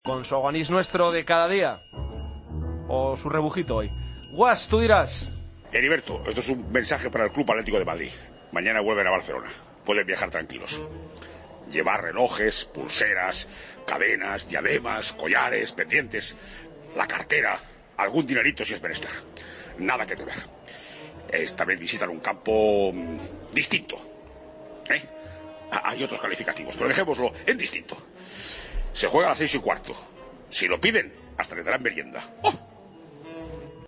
Con su aguanís nuestro de cada día. O su rebujito hoy. Guas, tú dirás. Heriberto, esto es un mensaje para el Club Atlético de Madrid. Mañana vuelven a Barcelona. Pueden viajar tranquilos. Llevar relojes, pulseras, cadenas, diademas, collares, pendientes, la cartera, algún dinerito si es menester. Nada que temer. Esta vez visitan un campo distinto. Hay otros calificativos, pero dejémoslo en distinto. Se juega a las 6:15. Si lo piden, hasta les darán merienda. ¡Oh!